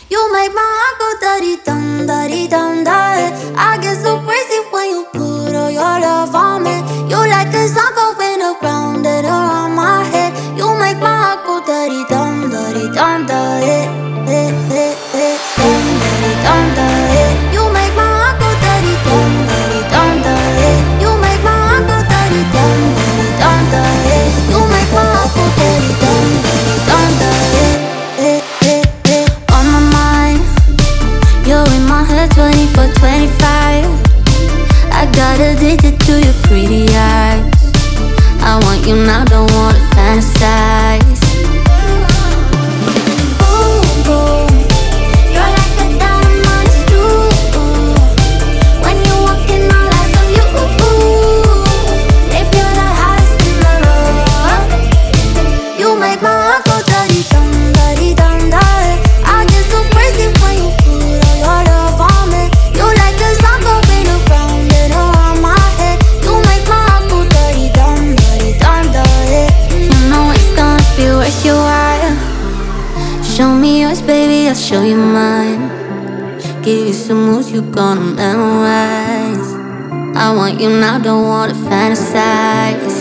You make my heart go da-dee-dum, da-dee-dum, da. I get so crazy when you put all your love on me. You like a song going around and around my head. You make my heart go da-dee-dum, da-dee-dum, da. Dum, da-dee-dum, da. You make my heart go da-dee-dum, da-dee-dum, da. You make my heart go da-dee-dum, da-dee-dum, da. You make my heart go da-dee-dum, da-dee-dum, da. On my mind, you're in my head 24/25. I got addicted to your pretty eyes. I want you now, don't wanna fantasize. Boom, boom, you're like a dynamite screw. When you walk in, all eyes on you. Babe, you're the hottest in the room. You make my heart go da-dee-dum, da-dee-dum, da. I get so crazy when you put all your love on me. You like a song going around and around my head. You make my heart go da-dee-dum, da-dee-dum, da. You know it's gonna be worth your while. Show me yours, baby, I'll show you mine. Give you some moves you gonna memorize. I want you now, don't wanna fantasize.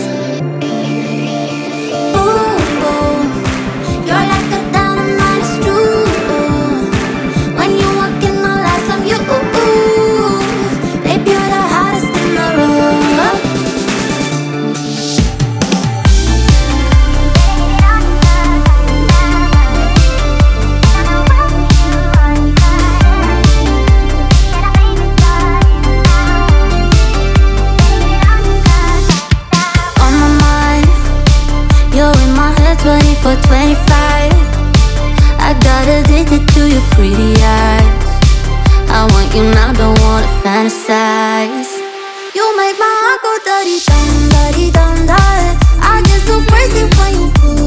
Boom, boom, you're like a dynamite screw. When you walk in, all eyes on you. Babe, you're the hottest in the room. On my mind, you're in my head 24/25. I got addicted to your pretty eyes. I want you now, don't wanna fantasize. You make my heart go da-dee-dum, da-dee-dum, da. I get so crazy when you put